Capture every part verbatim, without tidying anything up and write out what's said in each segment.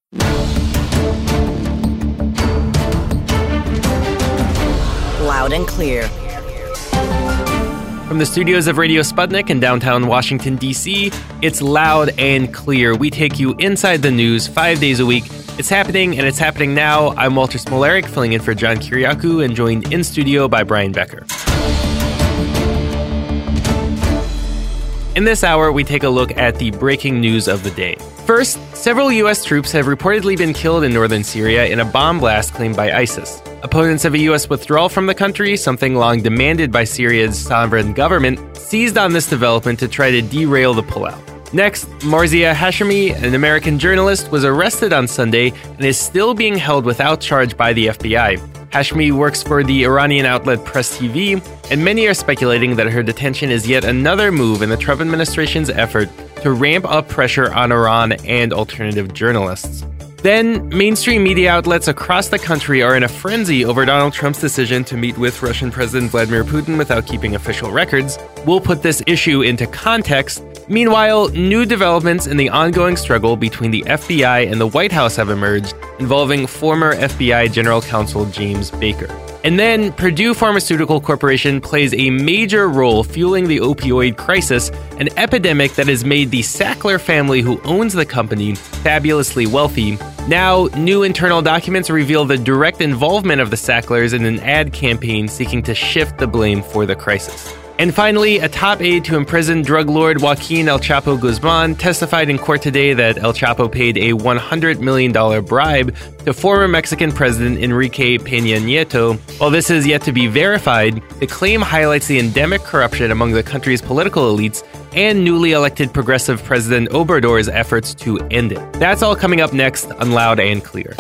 Loud and clear. From the studios of Radio Sputnik in downtown Washington, D C, it's Loud and Clear. We take you inside the news five days a week. It's happening, and it's happening now. I'm Walter Smolarek, filling in for John Kiriakou, and joined in studio by Brian Becker. In this hour, we take a look at the breaking news of the day. First, several U S troops have reportedly been killed in northern Syria in a bomb blast claimed by ISIS. Opponents of a U S withdrawal from the country, something long demanded by Syria's sovereign government, seized on this development to try to derail the pullout. Next, Marzieh Hashemi, an American journalist, was arrested on Sunday and is still being held without charge by the F B I. Hashemi works for the Iranian outlet Press T V, and many are speculating that her detention is yet another move in the Trump administration's effort to ramp up pressure on Iran and alternative journalists. Then, mainstream media outlets across the country are in a frenzy over Donald Trump's decision to meet with Russian President Vladimir Putin without keeping official records. We'll put this issue into context. Meanwhile, new developments in the ongoing struggle between the F B I and the White House have emerged, involving former F B I General Counsel James Baker. And then, Purdue Pharmaceutical Corporation plays a major role fueling the opioid crisis, an epidemic that has made the Sackler family who owns the company fabulously wealthy. Now, new internal documents reveal the direct involvement of the Sacklers in an ad campaign seeking to shift the blame for the crisis. And finally, a top aide to imprisoned drug lord Joaquin El Chapo Guzman testified in court today that El Chapo paid a one hundred million dollars bribe to former Mexican President Enrique Peña Nieto. While this is yet to be verified, the claim highlights the endemic corruption among the country's political elites and newly elected progressive President Obrador's efforts to end it. That's all coming up next on Loud and Clear.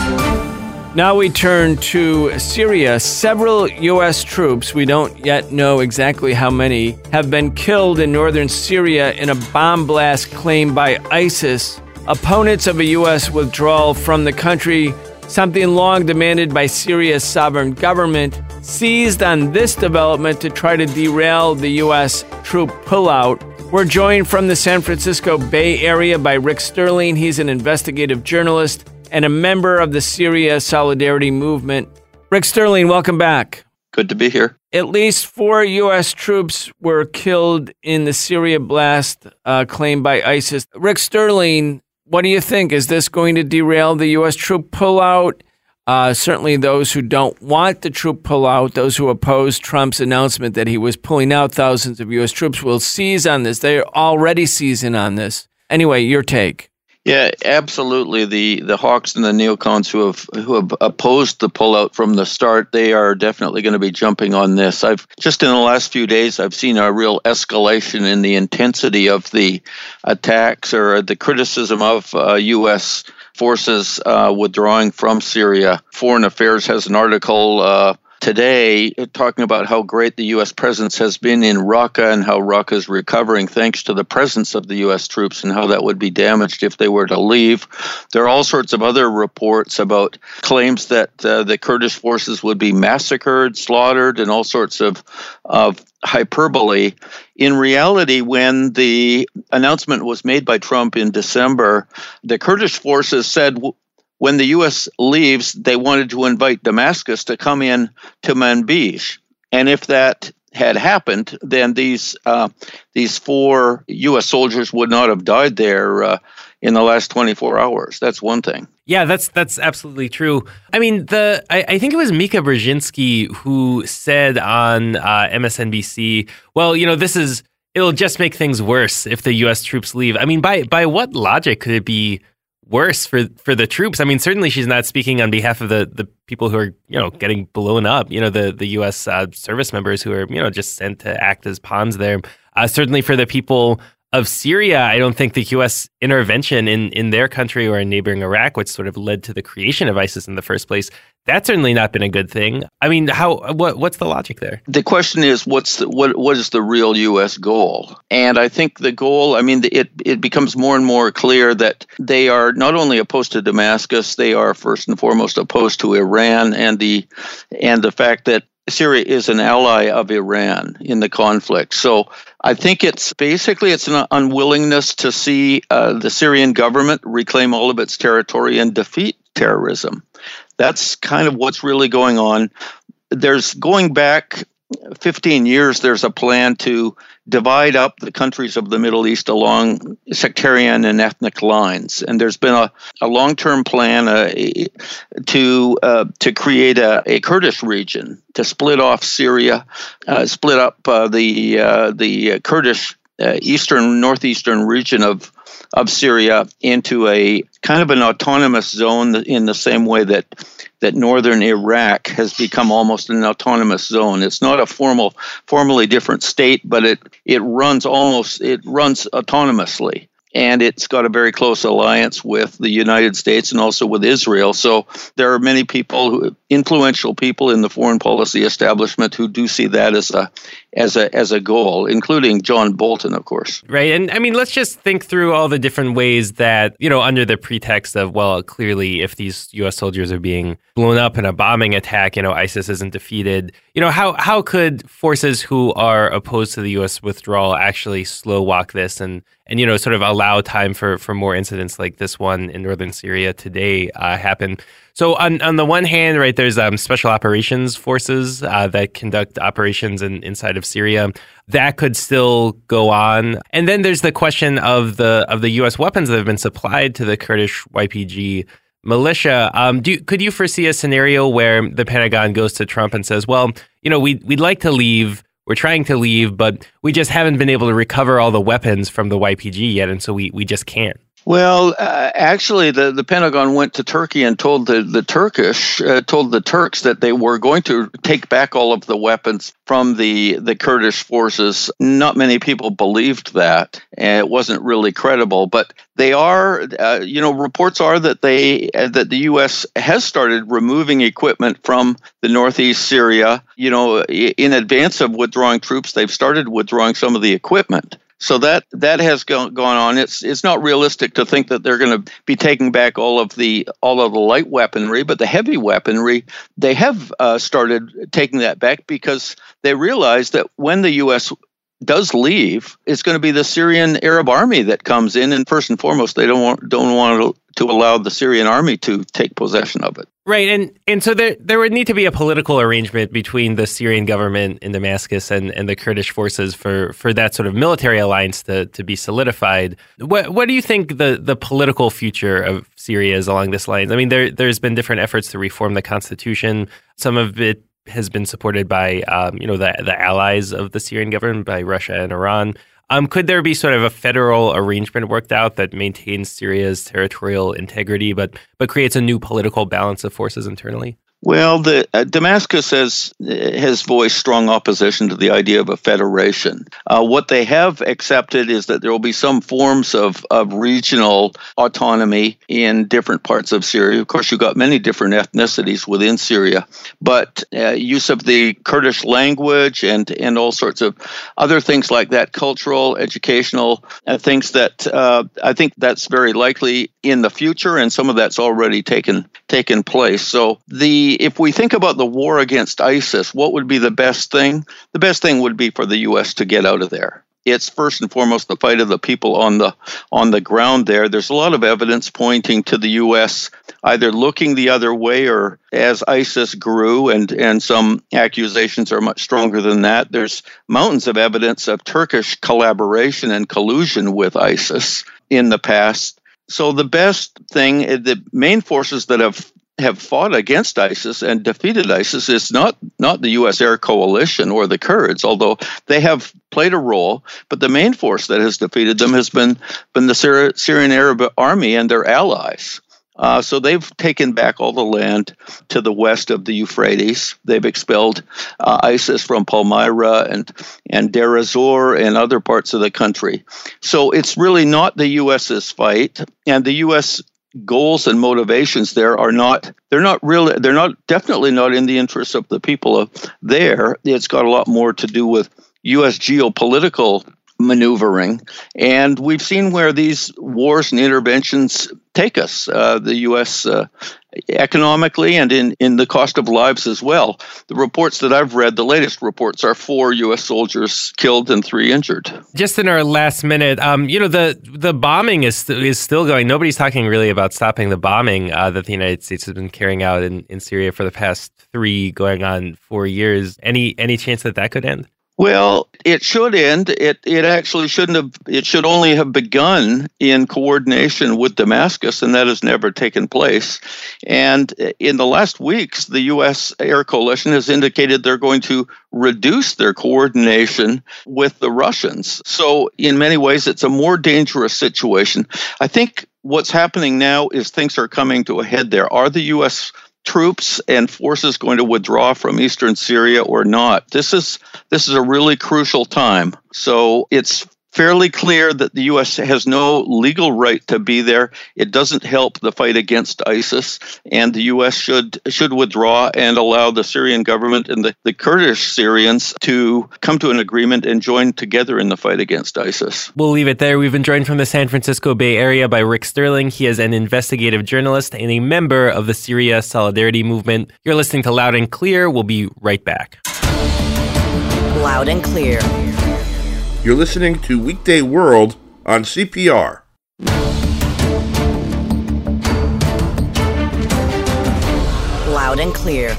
Now we turn to Syria. Several U S troops, we don't yet know exactly how many, have been killed in northern Syria in a bomb blast claimed by ISIS. Opponents of a U S withdrawal from the country, something long demanded by Syria's sovereign government, seized on this development to try to derail the U S troop pullout. We're joined from the San Francisco Bay Area by Rick Sterling. He's an investigative journalist and a member of the Syria Solidarity Movement. Rick Sterling, welcome back. Good to be here. At least four U S troops were killed in the Syria blast uh, claimed by ISIS. Rick Sterling, what do you think? Is this going to derail the U S troop pullout? Uh, certainly those who don't want the troop pullout, those who oppose Trump's announcement that he was pulling out thousands of U S troops will seize on this. They're already seizing on this. Anyway, your take. Yeah, absolutely. The the hawks and the neocons who have who have opposed the pullout from the start, they are definitely going to be jumping on this. I've just in the last few days, I've seen a real escalation in the intensity of the attacks or the criticism of uh, U S forces uh, withdrawing from Syria. Foreign Affairs has an article uh, today talking about how great the U S presence has been in Raqqa and how Raqqa is recovering thanks to the presence of the U S troops and how that would be damaged if they were to leave. There are all sorts of other reports about claims that uh, the Kurdish forces would be massacred, slaughtered, and all sorts of, of hyperbole. In reality, when the announcement was made by Trump in December, the Kurdish forces said, when the U S leaves, they wanted to invite Damascus to come in to Manbij. And if that had happened, then these uh, these four U S soldiers would not have died there uh, in the last twenty-four hours. That's one thing. Yeah, that's that's absolutely true. I mean, the I, I think it was Mika Brzezinski who said on uh, M S N B C, well, you know, this is, it'll just make things worse if the U S troops leave. I mean, by by what logic could it be worse for, for the troops? I mean, certainly she's not speaking on behalf of the, the people who are, you know, getting blown up, you know, the, the U S uh, service members who are, you know, just sent to act as pawns there. Uh, certainly for the people of Syria, I don't think the U S intervention in, in their country or in neighboring Iraq, which sort of led to the creation of ISIS in the first place, that's certainly not been a good thing. I mean, how what what's the logic there? The question is, what's the, what what is the real U S goal? And I think the goal, I mean, it it becomes more and more clear that they are not only opposed to Damascus, they are first and foremost opposed to Iran and the and the fact that Syria is an ally of Iran in the conflict. So I think it's basically it's an unwillingness to see uh, the Syrian government reclaim all of its territory and defeat terrorism. That's kind of what's really going on. There's going back fifteen years, there's a plan to divide up the countries of the Middle East along sectarian and ethnic lines. And there's been a, a long-term plan uh, to uh, to create a, a Kurdish region, to split off Syria, uh, split up uh, the uh, the Kurdish uh, eastern, northeastern region of of Syria into a kind of an autonomous zone in the same way that that northern Iraq has become almost an autonomous zone. It's not a formal, formally different state, but it it runs almost it runs autonomously, and it's got a very close alliance with the United States and also with Israel. So there are many people, who, influential people in the foreign policy establishment, who do see that as a as a as a goal, including John Bolton, of course. Right. And I mean, let's just think through all the different ways that, you know, under the pretext of, well, clearly, if these U S soldiers are being blown up in a bombing attack, you know, ISIS isn't defeated. You know, how how could forces who are opposed to the U S withdrawal actually slow walk this and, and you know, sort of allow time for, for more incidents like this one in northern Syria today uh, happen? So on, on the one hand, right, there's um, special operations forces uh, that conduct operations in, inside of Syria. That could still go on. And then there's the question of the of the U S weapons that have been supplied to the Kurdish Y P G militia. Um, do could you foresee a scenario where the Pentagon goes to Trump and says, well, you know, we, we'd like to leave. We're trying to leave, but we just haven't been able to recover all the weapons from the Y P G yet. And so we, we just can't. Well, uh, actually, the, the Pentagon went to Turkey and told the, the Turkish, uh, told the Turks that they were going to take back all of the weapons from the, the Kurdish forces. Not many people believed that, and it wasn't really credible. But they are, uh, you know, reports are that they uh, that the U S has started removing equipment from the northeast Syria. You know, in advance of withdrawing troops, they've started withdrawing some of the equipment. So that that has gone gone on. It's it's not realistic to think that they're going to be taking back all of the all of the light weaponry, but the heavy weaponry, they have uh, started taking that back because they realize that when the U S does leave, it's going to be the Syrian Arab army that comes in, and first and foremost, they don't want don't want to, to allow the Syrian army to take possession of it. Right, and and so there there would need to be a political arrangement between the Syrian government in Damascus and, and the Kurdish forces for, for that sort of military alliance to, to be solidified. What what do you think the, the political future of Syria is along this lines? I mean, there there's been different efforts to reform the constitution. Some of it has been supported by um, you know the the allies of the Syrian government, by Russia and Iran. Um, could there be sort of a federal arrangement worked out that maintains Syria's territorial integrity, but but creates a new political balance of forces internally? Well, the uh, Damascus has has voiced strong opposition to the idea of a federation. Uh, what they have accepted is that there will be some forms of, of regional autonomy in different parts of Syria. Of course, you've got many different ethnicities within Syria, but uh, use of the Kurdish language and, and all sorts of other things like that, cultural, educational uh, things that uh, I think that's very likely in the future, and some of that's already taken taken place. So the if we think about the war against ISIS, what would be the best thing? The best thing would be for the U S to get out of there. It's first and foremost the fight of the people on the on the ground there. There's a lot of evidence pointing to the U S either looking the other way, or as ISIS grew, and, and some accusations are much stronger than that, there's mountains of evidence of Turkish collaboration and collusion with ISIS in the past. So the best thing, the main forces that have have fought against ISIS and defeated ISIS is not, not the U S air coalition or the Kurds, although they have played a role, but the main force that has defeated them has been, been the Syri- Syrian Arab army and their allies. Uh, so they've taken back all the land to the west of the Euphrates. They've expelled uh, ISIS from Palmyra and, and Deir ez-Zor and other parts of the country. So it's really not the U S's fight, and the U S goals and motivations there are not, they're not really, they're not, definitely not in the interests of the people of there. It's got a lot more to do with U S geopolitical maneuvering. And we've seen where these wars and interventions take us. Uh, the U S uh, economically and in, in the cost of lives as well. The reports that I've read, the latest reports, are four U S soldiers killed and three injured. Just in our last minute, um, you know, the the bombing is is still going. Nobody's talking really about stopping the bombing uh, that the United States has been carrying out in, in Syria for the past three, going on four years. Any any chance that that could end? Well, it should end. It it actually shouldn't have. It should only have begun in coordination with Damascus, and that has never taken place. And in the last weeks, the U S Air Coalition has indicated they're going to reduce their coordination with the Russians. So in many ways, it's a more dangerous situation. I think what's happening now is things are coming to a head there. Are the U S troops and forces going to withdraw from eastern Syria or not? This is this is a really crucial time. So it's fairly clear that the U S has no legal right to be there. It doesn't help the fight against ISIS, and the U S should should withdraw and allow the Syrian government and the, the Kurdish Syrians to come to an agreement and join together in the fight against ISIS. We'll leave it there. We've been joined from the San Francisco Bay Area by Rick Sterling. He is an investigative journalist and a member of the Syria Solidarity Movement. You're listening to Loud and Clear. We'll be right back. Loud and Clear. You're listening to Weekday World on C P R. Loud and Clear.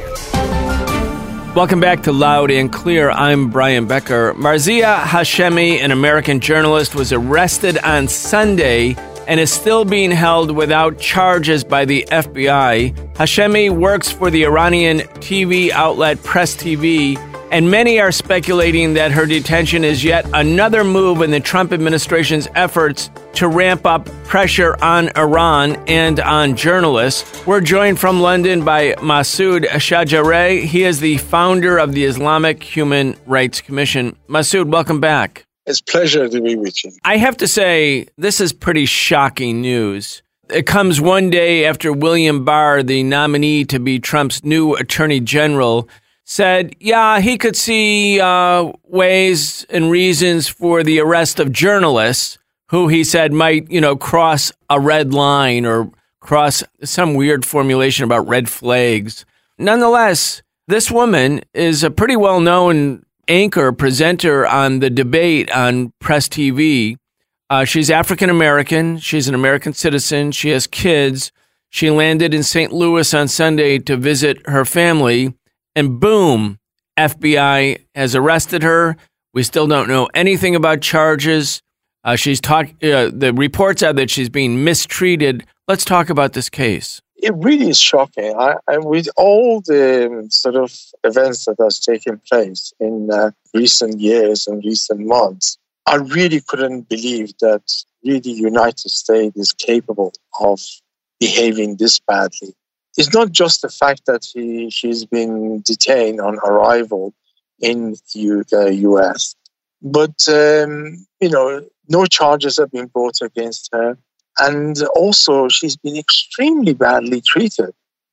Welcome back to Loud and Clear. I'm Brian Becker. Marzieh Hashemi, an American journalist, was arrested on Sunday and is still being held without charges by the F B I. Hashemi works for the Iranian T V outlet Press T V, and many are speculating that her detention is yet another move in the Trump administration's efforts to ramp up pressure on Iran and on journalists. We're joined from London by Masoud Shajareh. He is the founder of the Islamic Human Rights Commission. Masoud, welcome back. It's a pleasure to be with you. I have to say, this is pretty shocking news. It comes one day after William Barr, the nominee to be Trump's new attorney general, said, yeah, he could see uh, ways and reasons for the arrest of journalists who he said might, you know, cross a red line or cross some weird formulation about red flags. Nonetheless, this woman is a pretty well-known anchor, presenter on The Debate on Press T V. Uh, she's African-American. She's an American citizen. She has kids. She landed in Saint Louis on Sunday to visit her family. And boom, F B I has arrested her. We still don't know anything about charges. Uh, she's talk. Uh, the reports are that she's being mistreated. Let's talk about this case. It really is shocking. I, I, with all the sort of events that has taken place in uh, recent years and recent months, I really couldn't believe that really the United States is capable of behaving this badly. It's not just the fact that she, she's been detained on arrival in the U S, but, um, you know, no charges have been brought against her. And also, she's been extremely badly treated.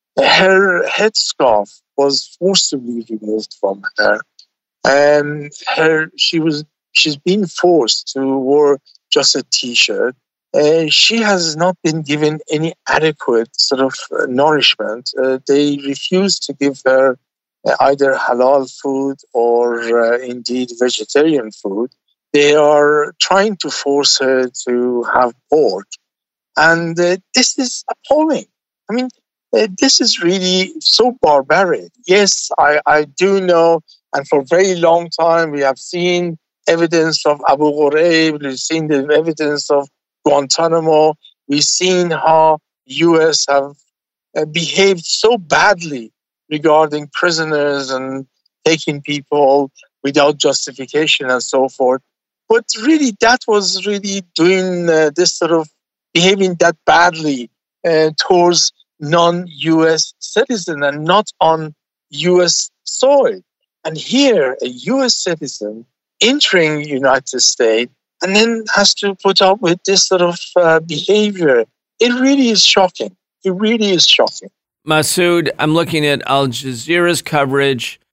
Her headscarf was forcibly removed from her. And her, she was, she's been forced to wear just a T-shirt. Uh, she has not been given any adequate sort of uh, nourishment. Uh, they refuse to give her uh, either halal food or uh, indeed vegetarian food. They are trying to force her to have pork. And uh, this is appalling. I mean, uh, this is really so barbaric. Yes, I, I do know, and for a very long time we have seen evidence of Abu Ghraib, we've seen the evidence of Guantanamo. We've seen how U S have uh, behaved so badly regarding prisoners and taking people without justification and so forth. But really, that was really doing uh, this sort of behaving that badly uh, towards non-U S citizen and not on U S soil. And here, a U S citizen entering the United States and then has to put up with this sort of uh, behavior. It really is shocking. It really is shocking. Masoud, I'm looking at Al Jazeera's coverage.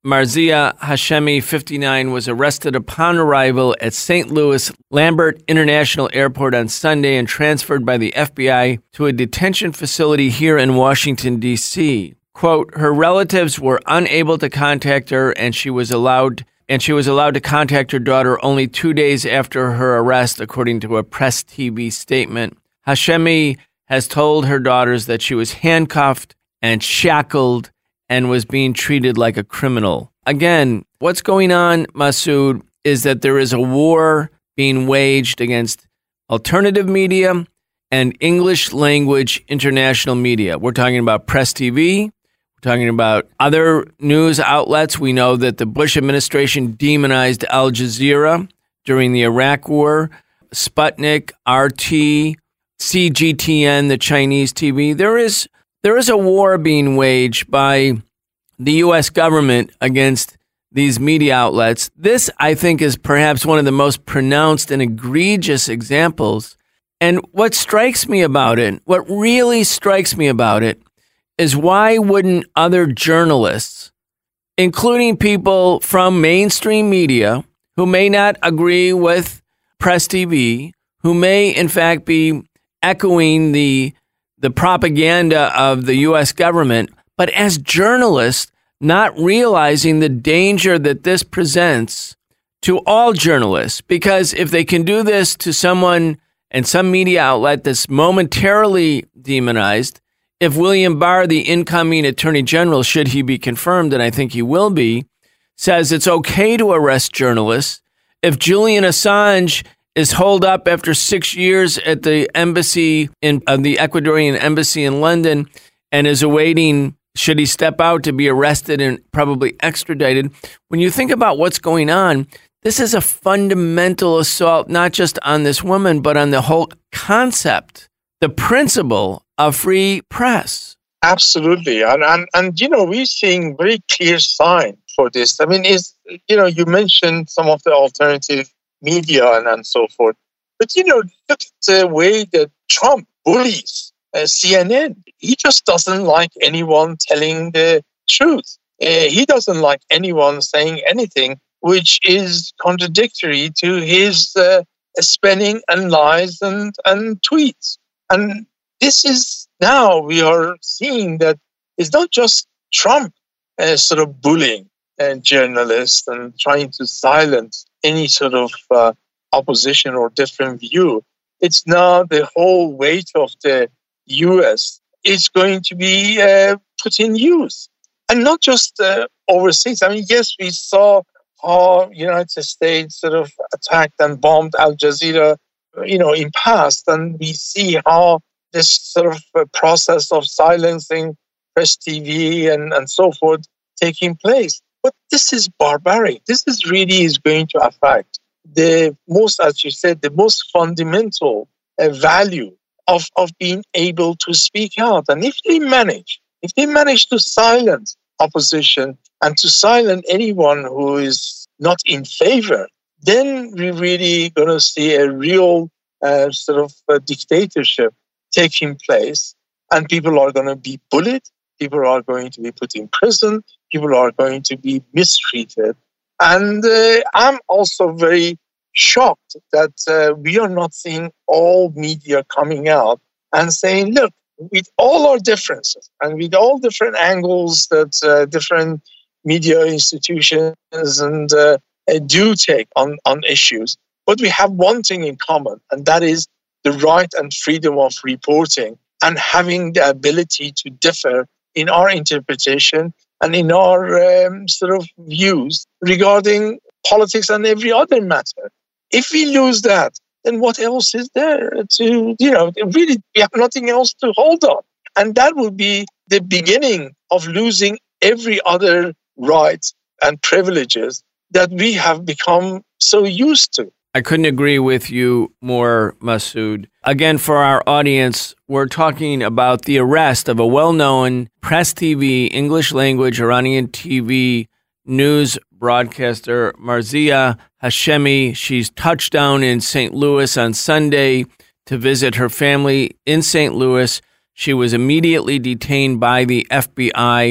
Marzia Hashemi, fifty-nine, was arrested upon arrival at Saint Louis Lambert International Airport on Sunday and transferred by the F B I to a detention facility here in Washington, D C. Quote, her relatives were unable to contact her, and she was allowed and she was allowed to contact her daughter only two days after her arrest, according to a Press T V statement. Hashemi has told her daughters that she was handcuffed and shackled and was being treated like a criminal. Again, what's going on, Masood, is that there is a war being waged against alternative media and English language international media. We're talking about Press T V. We're talking about other news outlets. We know that the Bush administration demonized Al Jazeera during the Iraq War, Sputnik, R T, C G T N, the Chinese T V. There is there is a war being waged by the U S government against these media outlets. This, I think, is perhaps one of the most pronounced and egregious examples. And what strikes me about it, what really strikes me about it, is why wouldn't other journalists, including people from mainstream media who may not agree with Press T V, who may in fact be echoing the the propaganda of the U S government, but as journalists, not realizing the danger that this presents to all journalists? Because if they can do this to someone and some media outlet that's momentarily demonized, if William Barr, the incoming Attorney General, should he be confirmed, and I think he will be, says it's okay to arrest journalists, if Julian Assange is holed up after six years at the embassy in uh, the Ecuadorian embassy in London and is awaiting, should he step out, to be arrested and probably extradited. When you think about what's going on, this is a fundamental assault, not just on this woman, but on the whole concept, the principle of free press. Absolutely. And, and, and you know, we're seeing very clear sign for this. I mean, is you know, you mentioned some of the alternative media and, and so forth. But, you know, look at the way that Trump bullies uh, C N N. He just doesn't like anyone telling the truth. Uh, he doesn't like anyone saying anything which is contradictory to his uh, spinning and lies and, and tweets. And this is now we are seeing that it's not just Trump uh, sort of bullying uh, journalists and trying to silence any sort of uh, opposition or different view. It's now the whole weight of the U S is going to be uh, put in use. And not just uh, overseas. I mean, yes, we saw how United States sort of attacked and bombed Al Jazeera, you know, in past. And we see how this sort of uh, process of silencing Press T V and, and so forth taking place. But this is barbaric. This is really is going to affect the most, as you said, the most fundamental uh, value of, of being able to speak out. And if they manage, if they manage to silence opposition and to silence anyone who is not in favor, then we're really going to see a real uh, sort of uh, dictatorship taking place. And people are going to be bullied. People are going to be put in prison. People are going to be mistreated. And uh, I'm also very shocked that uh, we are not seeing all media coming out and saying, look, with all our differences and with all different angles that uh, different media institutions and uh, do take on, on issues, but we have one thing in common, and that is the right and freedom of reporting and having the ability to differ in our interpretation and in our um, sort of views regarding politics and every other matter. If we lose that, then what else is there to, you know, really we have nothing else to hold on. And that will be the beginning of losing every other right and privileges that we have become so used to. I couldn't agree with you more, Masood. Again, for our audience, we're talking about the arrest of a well-known Press T V, English language, Iranian T V news broadcaster, Marzia Hashemi. She's touched down in Saint Louis on Sunday to visit her family in Saint Louis. She was immediately detained by the F B I.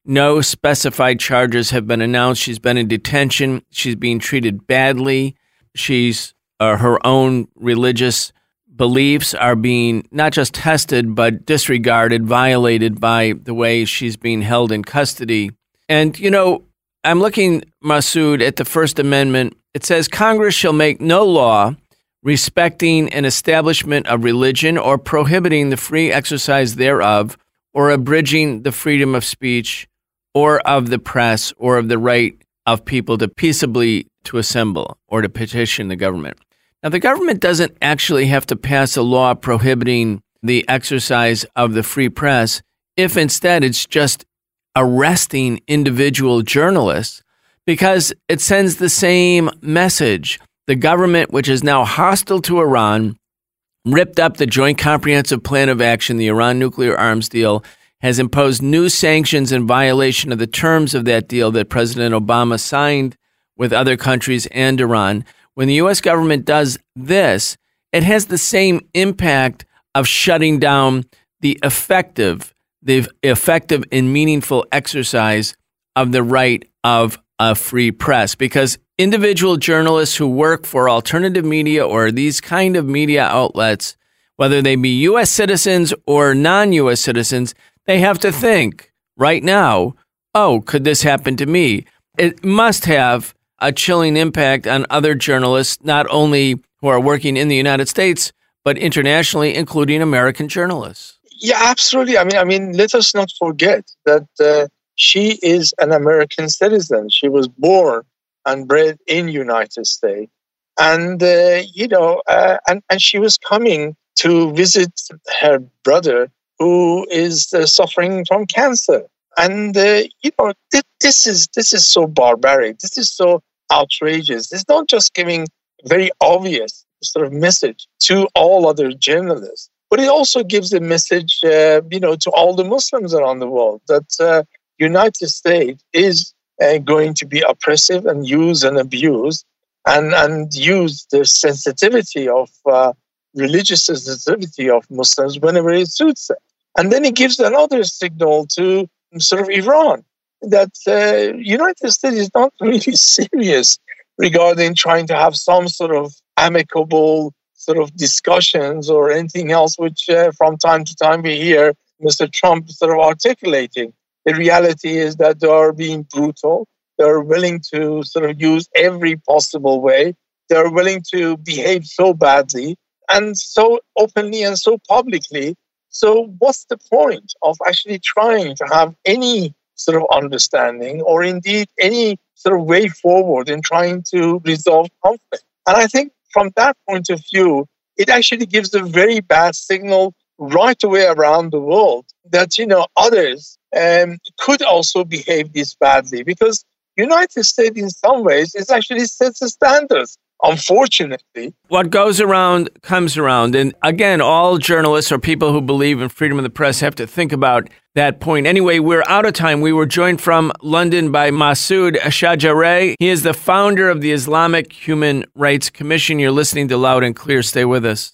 No specified charges have been announced. She's been in detention. She's being treated badly. She's uh, her own religious beliefs are being not just tested, but disregarded, violated by the way she's being held in custody. And, you know, I'm looking, Masood, at the First Amendment. It says Congress shall make no law respecting an establishment of religion or prohibiting the free exercise thereof or abridging the freedom of speech or of the press or of the right of people to peaceably to assemble or to petition the government. Now, the government doesn't actually have to pass a law prohibiting the exercise of the free press if instead it's just arresting individual journalists, because it sends the same message. The government, which is now hostile to Iran, ripped up the Joint Comprehensive Plan of Action, the Iran nuclear arms deal, has imposed new sanctions in violation of the terms of that deal that President Obama signed with other countries and Iran. When the U S government does this, it has the same impact of shutting down the effective, the effective and meaningful exercise of the right of a free press, because individual journalists who work for alternative media or these kind of media outlets, whether they be U S citizens or non-U S citizens, they have to think right now, oh, could this happen to me? It must have a chilling impact on other journalists, not only who are working in the United States, but internationally, including American journalists. Yeah, absolutely. I mean, I mean, let us not forget that uh, she is an American citizen. She was born and bred in United States. And, uh, you know, uh, and, and she was coming to visit her brother who is uh, suffering from cancer. And, uh, you know, th- this is this is so barbaric. This is so outrageous. It's not just giving very obvious sort of message to all other journalists, but it also gives a message, uh, you know, to all the Muslims around the world that uh, United States is uh, going to be oppressive and use and abuse and, and use the sensitivity of uh, religious sensitivity of Muslims whenever it suits them. And then it gives another signal to sort of Iran that uh, United States is not really serious regarding trying to have some sort of amicable sort of discussions or anything else, which uh, from time to time we hear Mister Trump sort of articulating. The reality is that they are being brutal. They're willing to sort of use every possible way. They're willing to behave so badly and so openly and so publicly. So what's the point of actually trying to have any sort of understanding or indeed any sort of way forward in trying to resolve conflict? And I think from that point of view, it actually gives a very bad signal right away around the world that, you know, others um, could also behave this badly, because United States in some ways is actually sets the standards. Unfortunately, what goes around comes around. And again, all journalists or people who believe in freedom of the press have to think about that point. Anyway, we're out of time. We were joined from London by Masood Shajareh. He is the founder of the Islamic Human Rights Commission. You're listening to Loud and Clear. Stay with us.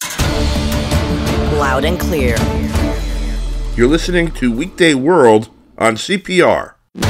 Loud and Clear. You're listening to Weekday World on C P R.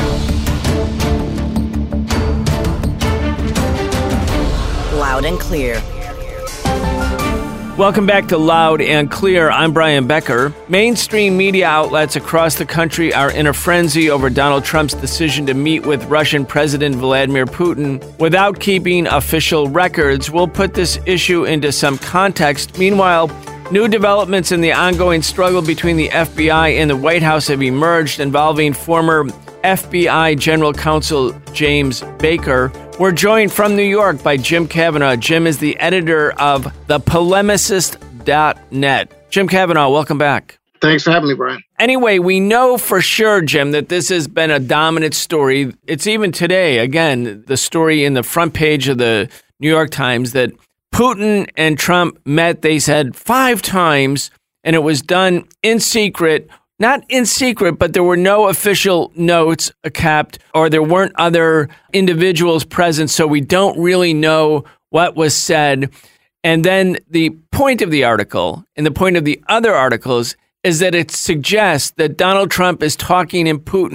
Loud and Clear. Welcome back to Loud and Clear. I'm Brian Becker. Mainstream media outlets across the country are in a frenzy over Donald Trump's decision to meet with Russian President Vladimir Putin without keeping official records. We'll put this issue into some context. Meanwhile, new developments in the ongoing struggle between the F B I and the White House have emerged involving former F B I General Counsel James Baker. We're joined from New York by Jim Kavanaugh. Jim is the editor of the polemicist dot net. Jim Kavanaugh, welcome back. Thanks for having me, Brian. Anyway, we know for sure, Jim, that this has been a dominant story. It's even today, again, the story in the front page of the New York Times that Putin and Trump met, they said, five times, and it was done in secret. Not in secret, but there were no official notes kept, or there weren't other individuals present, so we don't really know what was said. And then the point of the article, and the point of the other articles, is that it suggests that Donald Trump is talking in Putin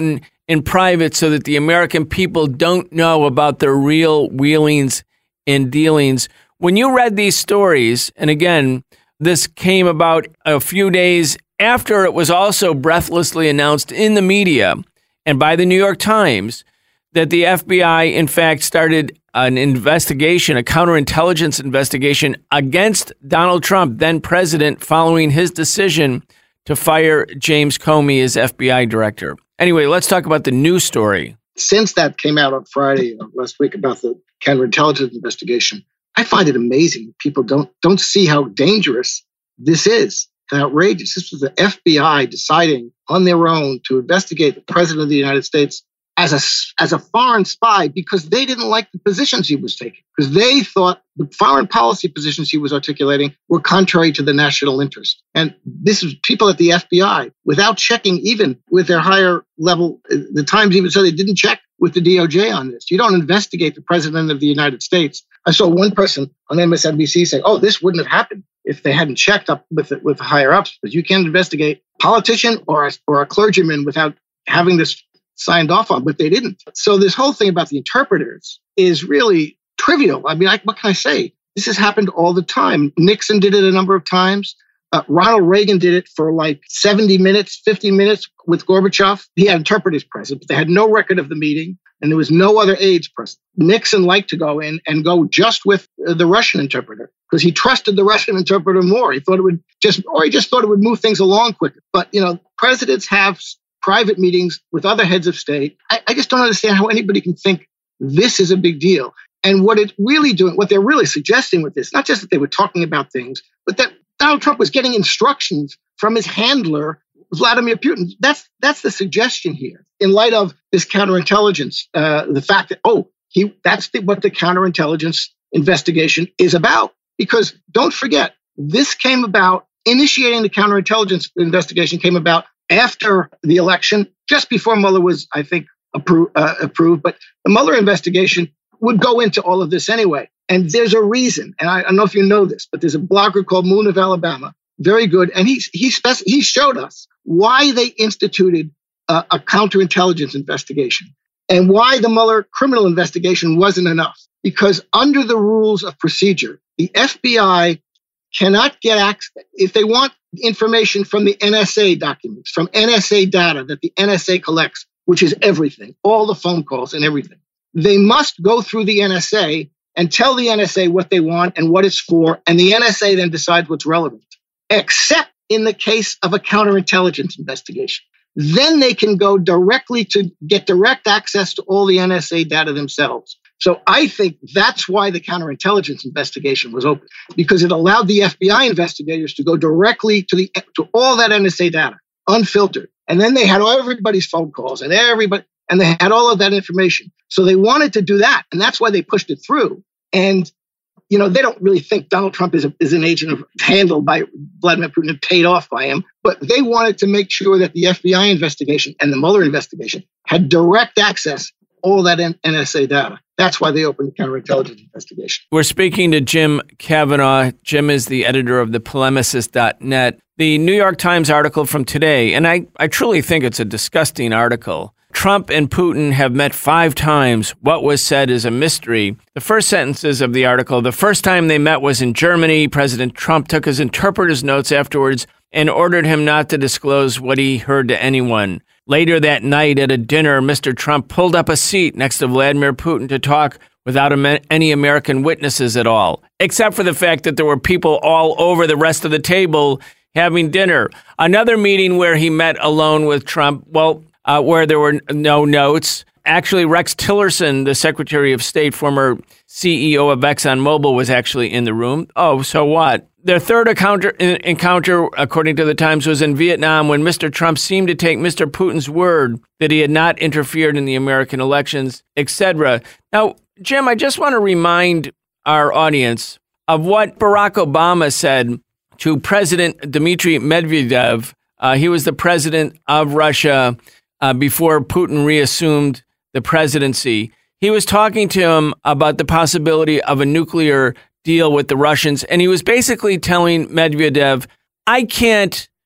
in private so that the American people don't know about their real wheelings and dealings. When you read these stories, and again, this came about a few days after it was also breathlessly announced in the media and by the New York Times that the F B I, in fact, started an investigation, a counterintelligence investigation against Donald Trump, then president, following his decision to fire James Comey as F B I director. Anyway, let's talk about the news story. Since that came out on Friday of last week about the counterintelligence investigation, I find it amazing. People don't don't see how dangerous this is and outrageous. This was the F B I deciding on their own to investigate the president of the United States as a, as a foreign spy because they didn't like the positions he was taking, because they thought the foreign policy positions he was articulating were contrary to the national interest. And this is people at the F B I, without checking even with their higher level, the Times even said they didn't check with the D O J on this. You don't investigate the president of the United States. I saw one person on M S N B C say, oh, this wouldn't have happened if they hadn't checked up with with the higher ups, because you can't investigate a politician or a, or a clergyman without having this signed off on, but they didn't. So this whole thing about the interpreters is really trivial. I mean, I, what can I say? This has happened all the time. Nixon did it a number of times. Uh, Ronald Reagan did it for like seventy minutes, fifty minutes with Gorbachev. He had interpreters present, but they had no record of the meeting, and there was no other aides present. Nixon liked to go in and go just with the Russian interpreter because he trusted the Russian interpreter more. He thought it would just, or he just thought it would move things along quicker. But, you know, presidents have private meetings with other heads of state. I, I just don't understand how anybody can think this is a big deal. And what it's really doing, what they're really suggesting with this, not just that they were talking about things, but that Donald Trump was getting instructions from his handler, Vladimir Putin. That's that's the suggestion here. In light of this counterintelligence, uh, the fact that, oh, he that's the, what the counterintelligence investigation is about. Because don't forget, this came about, initiating the counterintelligence investigation came about after the election, just before Mueller was, I think, appro- uh, approved. But the Mueller investigation would go into all of this anyway. And there's a reason. And I, I don't know if you know this, but there's a blogger called Moon of Alabama, very good. And he, he, spec- he showed us why they instituted a, a counterintelligence investigation and why the Mueller criminal investigation wasn't enough. Because under the rules of procedure, the F B I cannot get access, if they want information from the N S A documents, from N S A data that the N S A collects, which is everything, all the phone calls and everything. They must go through the N S A and tell the N S A what they want and what it's for, and the N S A then decides what's relevant, except in the case of a counterintelligence investigation. Then they can go directly to get direct access to all the N S A data themselves. So I think that's why the counterintelligence investigation was open, because it allowed the F B I investigators to go directly to the to all that N S A data, unfiltered. And then they had everybody's phone calls and everybody, and they had all of that information. So they wanted to do that. And that's why they pushed it through. And, you know, they don't really think Donald Trump is, a, is an agent of, handled by Vladimir Putin and paid off by him. But they wanted to make sure that the F B I investigation and the Mueller investigation had direct access all that N S A data. That's why they opened the counterintelligence investigation. We're speaking to Jim Kavanagh. Jim is the editor of the polemicist dot net. The New York Times article from today, and I, I truly think it's a disgusting article. Trump and Putin have met five times. What was said is a mystery. The first sentences of the article: the first time they met was in Germany. President Trump took his interpreter's notes afterwards and ordered him not to disclose what he heard to anyone. Later that night at a dinner, Mister Trump pulled up a seat next to Vladimir Putin to talk without any American witnesses at all, except for the fact that there were people all over the rest of the table having dinner. Another meeting where he met alone with Trump, well, uh, where there were no notes. Actually, Rex Tillerson, the Secretary of State, former C E O of ExxonMobil, was actually in the room. Oh, so what? Their third encounter, encounter, according to the Times, was in Vietnam when Mister Trump seemed to take Mister Putin's word that he had not interfered in the American elections, et cetera. Now, Jim, I just want to remind our audience of what Barack Obama said to President Dmitry Medvedev. Uh, he was the president of Russia uh, before Putin reassumed the presidency. He was talking to him about the possibility of a nuclear deal with the Russians. And he was basically telling Medvedev, I can't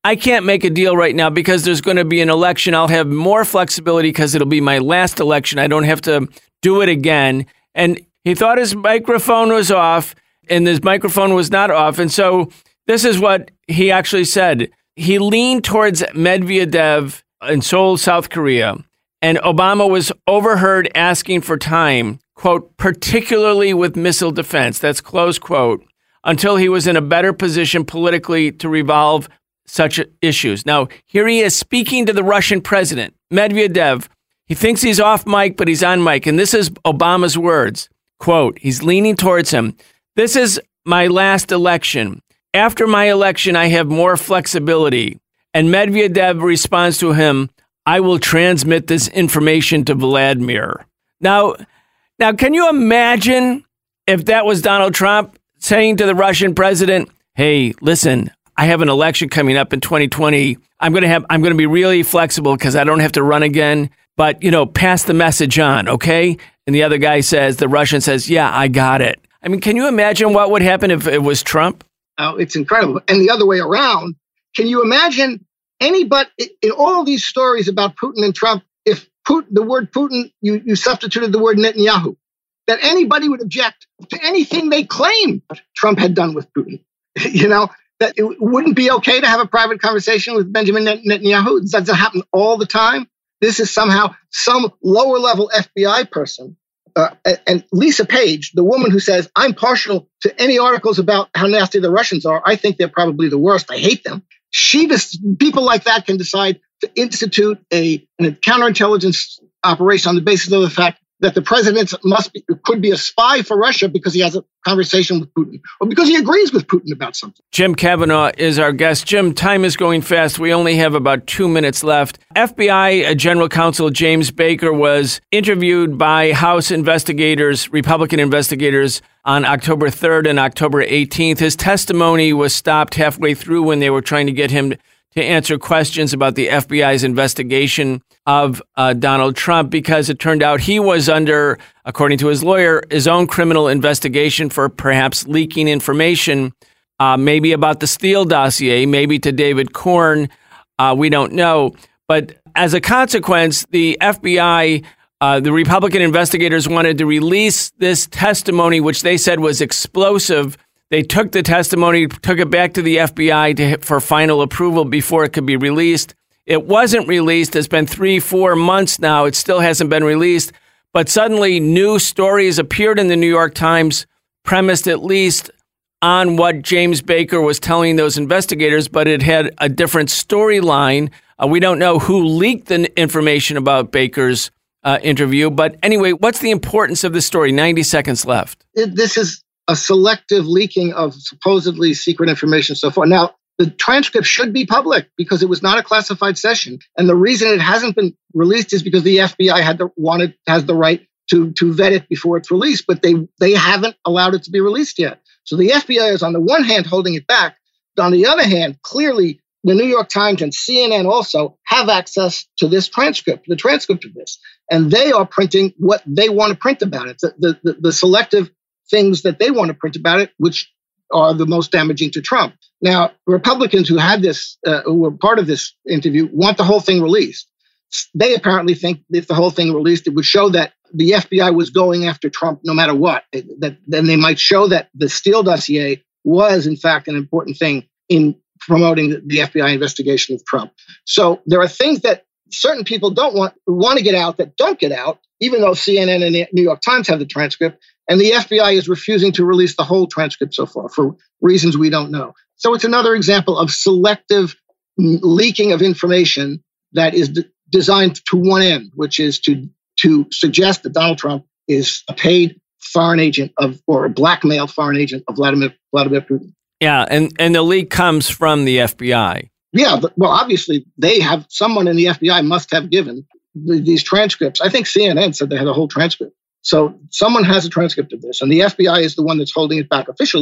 I can't make a deal right now because there's going to be an election. I'll have more flexibility because it'll be my last election. I don't have to do it again. And he thought his microphone was off, and his microphone was not off. And so this is what he actually said. He leaned towards Medvedev in Seoul, South Korea, and Obama was overheard asking for time, quote, particularly with missile defense, that's close quote, until he was in a better position politically to resolve such issues. Now, here he is speaking to the Russian president, Medvedev. He thinks he's off mic, but he's on mic. And this is Obama's words, quote, he's leaning towards him. This is my last election. After my election, I have more flexibility. And Medvedev responds to him, I will transmit this information to Vladimir. Now, now, can you imagine if that was Donald Trump saying to the Russian president, hey, listen, I have an election coming up in twenty twenty. I'm going to have, I'm going to be really flexible because I don't have to run again. But, you know, pass the message on, okay? And the other guy says, the Russian says, yeah, I got it. I mean, can you imagine what would happen if it was Trump? Oh, it's incredible. And the other way around, can you imagine anybody in all these stories about Putin and Trump, if Putin, the word Putin, you, you substituted the word Netanyahu, that anybody would object to anything they claimed Trump had done with Putin? You know, that it wouldn't be okay to have a private conversation with Benjamin Netanyahu. Does that happen all the time? This is somehow some lower level F B I person. Uh, and Lisa Page, the woman who says, I'm partial to any articles about how nasty the Russians are. I think they're probably the worst. I hate them. She just, people like that can decide to institute a, a counterintelligence operation on the basis of the fact that the president must be, could be a spy for Russia because he has a conversation with Putin or because he agrees with Putin about something. Jim Kavanaugh is our guest. Jim, time is going fast. We only have about two minutes left. F B I General Counsel James Baker was interviewed by House investigators, Republican investigators, on October third and October eighteenth. His testimony was stopped halfway through when they were trying to get him to answer questions about the F B I's investigation of uh, Donald Trump, because it turned out he was under, according to his lawyer, his own criminal investigation for perhaps leaking information, uh, maybe about the Steele dossier, maybe to David Corn. Uh, we don't know. But as a consequence, the F B I, uh, the Republican investigators wanted to release this testimony, which they said was explosive. They took the testimony, took it back to the F B I to, for final approval before it could be released. It wasn't released. It's been three, four months now. It still hasn't been released. But suddenly new stories appeared in the New York Times, premised at least on what James Baker was telling those investigators, but it had a different storyline. Uh, we don't know who leaked the information about Baker's uh, interview. But anyway, what's the importance of this story? ninety seconds left. It, this is a selective leaking of supposedly secret information so far. Now, the transcript should be public because it was not a classified session. And the reason it hasn't been released is because the F B I had the, wanted, has the right to, to vet it before it's released, but they, they haven't allowed it to be released yet. So the F B I is on the one hand holding it back. But on the other hand, clearly the New York Times and C N N also have access to this transcript, the transcript of this. And they are printing what they want to print about it, the, the, the, the selective things that they want to print about it, which are the most damaging to Trump. Now, Republicans who had this, uh, who were part of this interview, want the whole thing released. They apparently think if the whole thing released, it would show that the F B I was going after Trump no matter what. That then they might show that the Steele dossier was, in fact, an important thing in promoting the F B I investigation of Trump. So there are things that certain people don't want want to get out that don't get out, even though C N N and the New York Times have the transcript. And the F B I is refusing to release the whole transcript so far for reasons we don't know. So it's another example of selective leaking of information that is d- designed to one end, which is to to suggest that Donald Trump is a paid foreign agent of, or a blackmailed foreign agent of Vladimir Vladimir Putin. Yeah, and, and the leak comes from the F B I. Yeah, but, well, obviously they have, someone in the F B I must have given the, these transcripts. I think C N N said they had a whole transcript. So someone has a transcript of this, and the F B I is the one that's holding it back officially.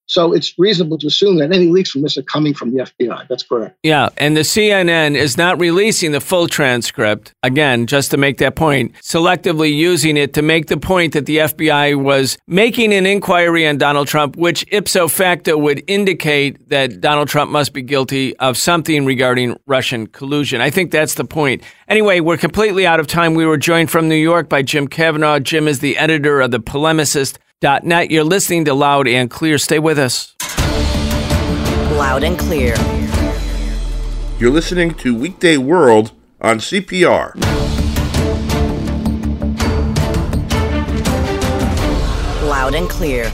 So it's reasonable to assume that any leaks from this are coming from the F B I. That's correct. Yeah, and the C N N is not releasing the full transcript, again, just to make that point, selectively using it to make the point that the F B I was making an inquiry on Donald Trump, which ipso facto would indicate that Donald Trump must be guilty of something regarding Russian collusion. I think that's the point. Anyway, we're completely out of time. We were joined from New York by Jim Kavanaugh. Jim is the editor of the Polemicist dot net. You're listening to Loud and Clear. Stay with us. Loud and Clear. You're listening to Weekday World on C P R. Loud and Clear.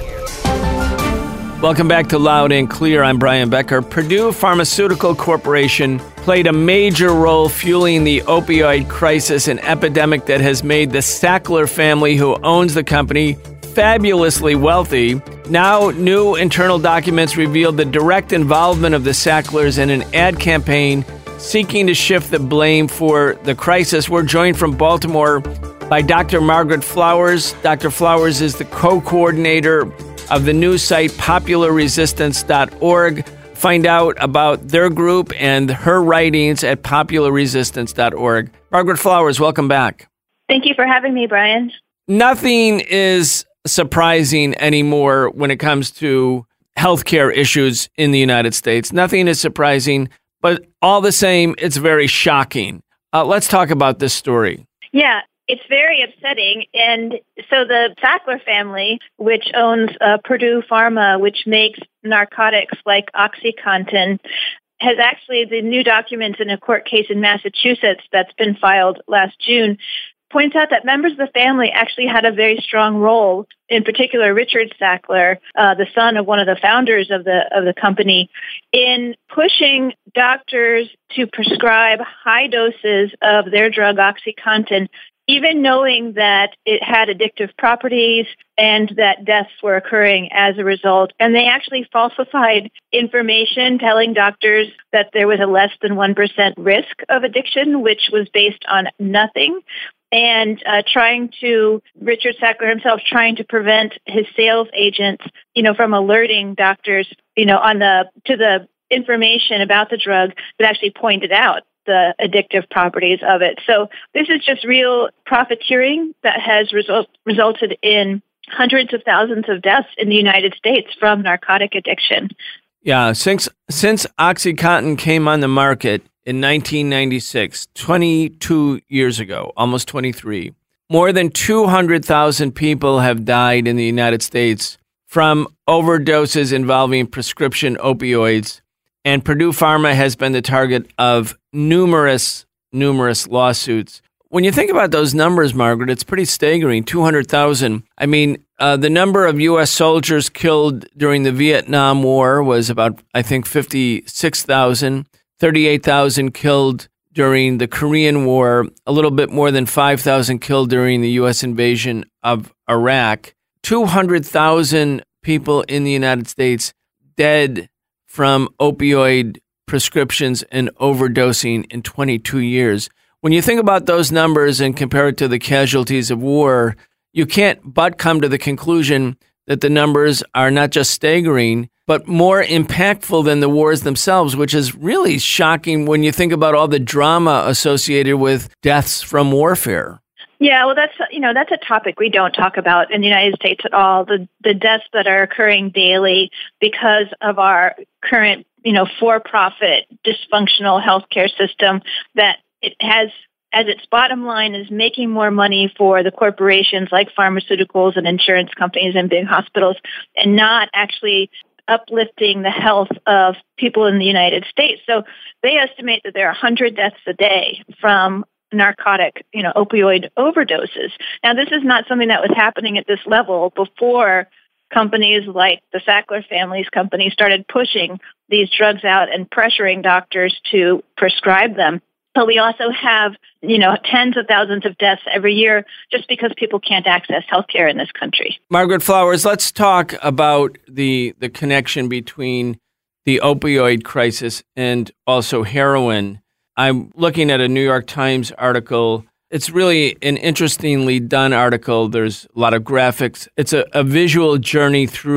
Welcome back to Loud and Clear. I'm Brian Becker. Purdue Pharmaceutical Corporation played a major role fueling the opioid crisis, an epidemic that has made the Sackler family, who owns the company, fabulously wealthy. Now, new internal documents revealed the direct involvement of the Sacklers in an ad campaign seeking to shift the blame for the crisis. We're joined from Baltimore by Doctor Margaret Flowers. Doctor Flowers is the co-coordinator of the news site popular resistance dot org. Find out about their group and her writings at popular resistance dot org. Margaret Flowers, welcome back. Thank you for having me, Brian. Nothing is surprising anymore when it comes to healthcare issues in the United States. Nothing is surprising, but all the same, it's very shocking. Uh, let's talk about this story. Yeah, it's very upsetting. And so the Sackler family, which owns uh, Purdue Pharma, which makes narcotics like OxyContin, has actually, the new documents in a court case in Massachusetts that's been filed last June, points out that members of the family actually had a very strong role, in particular Richard Sackler, uh, the son of one of the founders of the of the company, in pushing doctors to prescribe high doses of their drug OxyContin, even knowing that it had addictive properties and that deaths were occurring as a result. And they actually falsified information telling doctors that there was a less than one percent risk of addiction, which was based on nothing. And uh, trying to, Richard Sackler himself, trying to prevent his sales agents, you know, from alerting doctors, you know, on the to the information about the drug that actually pointed out the addictive properties of it. So this is just real profiteering that has result, resulted in hundreds of thousands of deaths in the United States from narcotic addiction. Yeah, since since OxyContin came on the market in nineteen ninety-six, twenty-two years ago, almost twenty-three, more than two hundred thousand people have died in the United States from overdoses involving prescription opioids, and Purdue Pharma has been the target of numerous, numerous lawsuits. When you think about those numbers, Margaret, it's pretty staggering, two hundred thousand. I mean, uh, the number of U S soldiers killed during the Vietnam War was about, I think, fifty-six thousand. thirty-eight thousand killed during the Korean War, a little bit more than five thousand killed during the U S invasion of Iraq. two hundred thousand people in the United States dead from opioid prescriptions and overdosing in twenty-two years. When you think about those numbers and compare it to the casualties of war, you can't but come to the conclusion that the numbers are not just staggering, but more impactful than the wars themselves, which is really shocking when you think about all the drama associated with deaths from warfare. Yeah, well, that's, you know, that's a topic we don't talk about in the United States at all. The the deaths that are occurring daily because of our current, you know, for-profit dysfunctional healthcare system that it has as its bottom line is making more money for the corporations like pharmaceuticals and insurance companies and big hospitals, and not actually uplifting the health of people in the United States. So they estimate that there are one hundred deaths a day from narcotic, you know, opioid overdoses. Now, this is not something that was happening at this level before companies like the Sackler family's company started pushing these drugs out and pressuring doctors to prescribe them. But we also have, you know, tens of thousands of deaths every year just because people can't access healthcare in this country. Margaret Flowers, let's talk about the the connection between the opioid crisis and also heroin. I'm looking at a New York Times article. It's really an interestingly done article. There's a lot of graphics. It's a, a visual journey through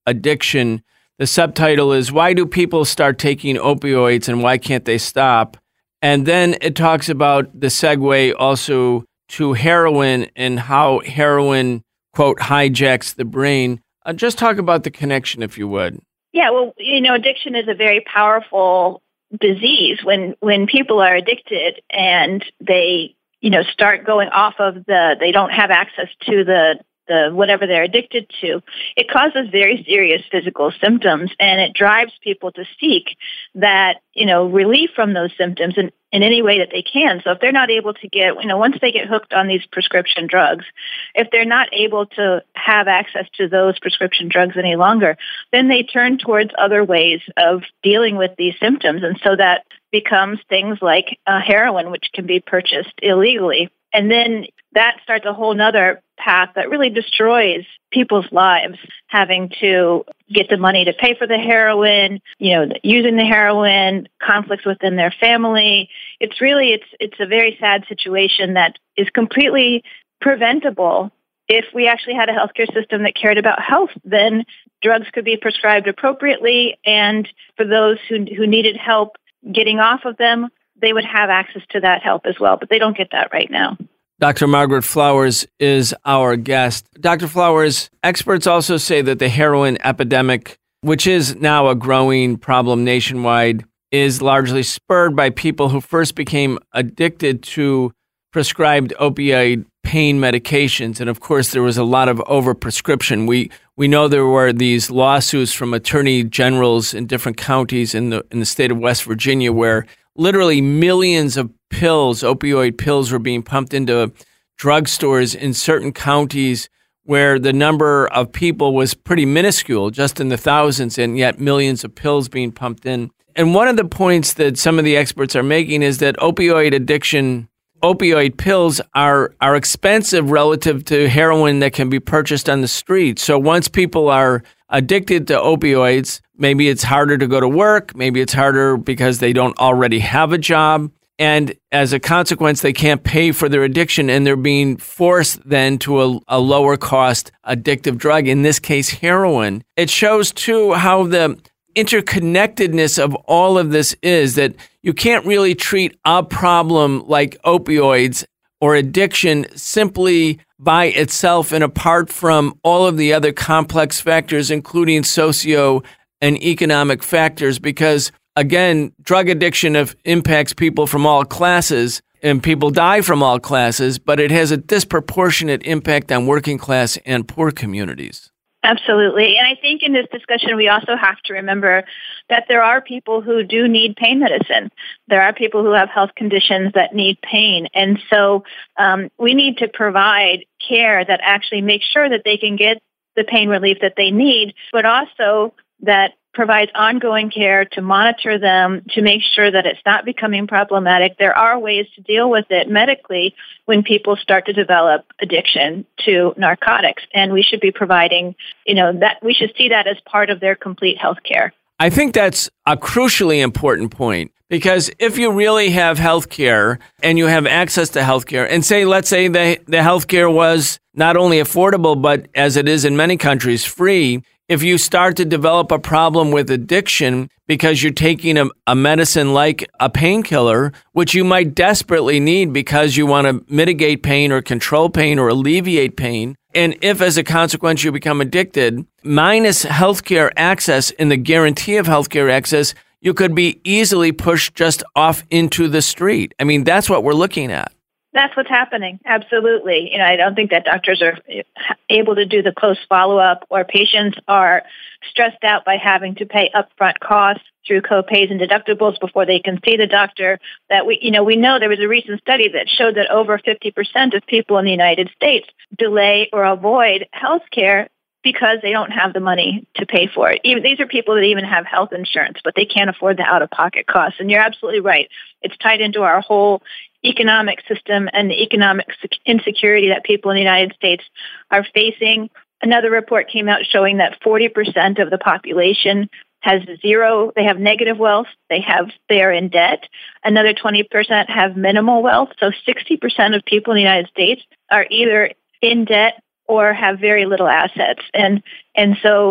addiction. The subtitle is, Why Do People Start Taking Opioids and Why Can't They Stop? And then it talks about the segue also to heroin and how heroin, quote, hijacks the brain. Uh, just talk about the connection, if you would. Yeah, well, you know, addiction is a very powerful disease. When when people are addicted and they, you know, start going off of the, they don't have access to the the whatever they're addicted to, it causes very serious physical symptoms, and it drives people to seek that, you know, relief from those symptoms in, in any way that they can. So if they're not able to get, you know, once they get hooked on these prescription drugs, if they're not able to have access to those prescription drugs any longer, then they turn towards other ways of dealing with these symptoms. And so that becomes things like uh, heroin, which can be purchased illegally. And then that starts a whole nother path that really destroys people's lives, having to get the money to pay for the heroin, you know, using the heroin, conflicts within their family. It's really, it's it's a very sad situation that is completely preventable. If we actually had a healthcare system that cared about health, then drugs could be prescribed appropriately. And for those who who needed help getting off of them, they would have access to that help as well. But they don't get that right now. Doctor Margaret Flowers is our guest. Doctor Flowers, experts also say that the heroin epidemic, which is now a growing problem nationwide, is largely spurred by people who first became addicted to prescribed opioid pain medications. And of course, there was a lot of overprescription. We we know there were these lawsuits from attorney generals in different counties in the in the state of West Virginia where literally millions of pills, opioid pills, were being pumped into drugstores in certain counties where the number of people was pretty minuscule, just in the thousands, and yet millions of pills being pumped in. And one of the points that some of the experts are making is that opioid addiction, opioid pills are are expensive relative to heroin that can be purchased on the street. So once people are addicted to opioids, maybe it's harder to go to work, maybe it's harder because they don't already have a job. And as a consequence, they can't pay for their addiction, and they're being forced then to a, a lower cost addictive drug, in this case, heroin. It shows, too, how the interconnectedness of all of this is, that you can't really treat a problem like opioids or addiction simply by itself and apart from all of the other complex factors, including socio and economic factors, because again, drug addiction impacts people from all classes, and people die from all classes, but it has a disproportionate impact on working class and poor communities. Absolutely. And I think in this discussion, we also have to remember that there are people who do need pain medicine. There are people who have health conditions that need pain. And so um, we need to provide care that actually makes sure that they can get the pain relief that they need, but also that provides ongoing care to monitor them, to make sure that it's not becoming problematic. There are ways to deal with it medically when people start to develop addiction to narcotics. And we should be providing, you know, that we should see that as part of their complete health care. I think that's a crucially important point, because if you really have health care and you have access to health care, and say, let's say the, the health care was not only affordable, but as it is in many countries, free, if you start to develop a problem with addiction because you're taking a, a medicine like a painkiller, which you might desperately need because you want to mitigate pain or control pain or alleviate pain, and if as a consequence you become addicted, minus healthcare access and the guarantee of healthcare access, you could be easily pushed just off into the street. I mean, that's what we're looking at. That's what's happening. Absolutely. You know, I don't think that doctors are able to do the close follow-up, or patients are stressed out by having to pay upfront costs through co-pays and deductibles before they can see the doctor. That we, you know, we know there was a recent study that showed that over fifty percent of people in the United States delay or avoid health care because they don't have the money to pay for it. Even these are people that even have health insurance, but they can't afford the out-of-pocket costs. And you're absolutely right. It's tied into our whole economic system and the economic insecurity that people in the United States are facing. Another report came out showing that forty percent of the population has zero, they have negative wealth, they have, they are in debt. Another twenty percent have minimal wealth. So sixty percent of people in the United States are either in debt or have very little assets. And, and so